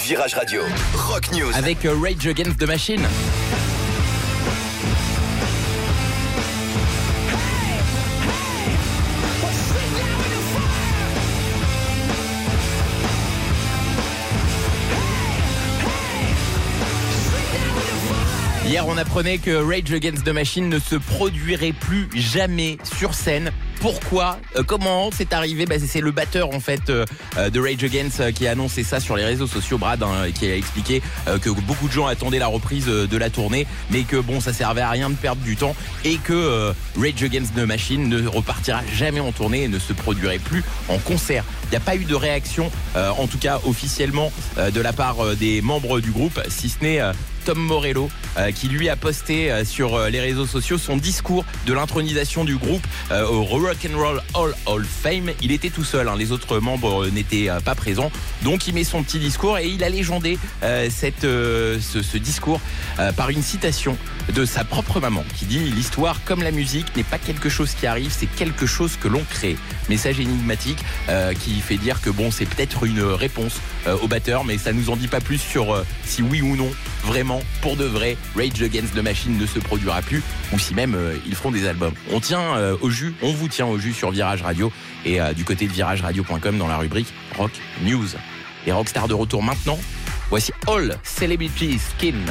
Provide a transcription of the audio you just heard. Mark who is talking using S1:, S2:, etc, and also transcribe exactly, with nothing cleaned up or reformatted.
S1: Virage Radio, Rock News.
S2: Avec euh, Rage Against the Machine. Hier, on apprenait que Rage Against the Machine ne se produirait plus jamais sur scène. Pourquoi euh, Comment c'est arrivé bah, C'est le batteur en fait euh, de Rage Against euh, qui a annoncé ça sur les réseaux sociaux, Brad, hein, qui a expliqué euh, que beaucoup de gens attendaient la reprise euh, de la tournée, mais que bon, ça servait à rien de perdre du temps et que euh, Rage Against the Machine ne repartira jamais en tournée et ne se produirait plus en concert. Il n'y a pas eu de réaction, euh, en tout cas officiellement, euh, de la part euh, des membres du groupe, si ce n'est euh, Tom Morello, euh, qui lui a posté euh, sur euh, les réseaux sociaux son discours de l'intronisation du groupe euh, au Rock'n'Roll Hall of Fame. Il était tout seul, hein, les autres membres euh, n'étaient euh, pas présents. Donc il met son petit discours et il a légendé euh, cette, euh, ce, ce discours euh, par une citation de sa propre maman qui dit « L'histoire, comme la musique, n'est pas quelque chose qui arrive, c'est quelque chose que l'on crée ». Message énigmatique euh, qui fait dire que bon, c'est peut-être une réponse euh, au batteur, mais ça nous en dit pas plus sur euh, si oui ou non, vraiment, pour de vrai, Rage Against the Machine ne se produira plus, ou si même euh, ils feront des albums. On tient euh, au jus, on vous tient au jus sur Virage Radio, et euh, du côté de virage radio point com dans la rubrique Rock News. Les rockstars de retour maintenant, voici All Celebrity Skin.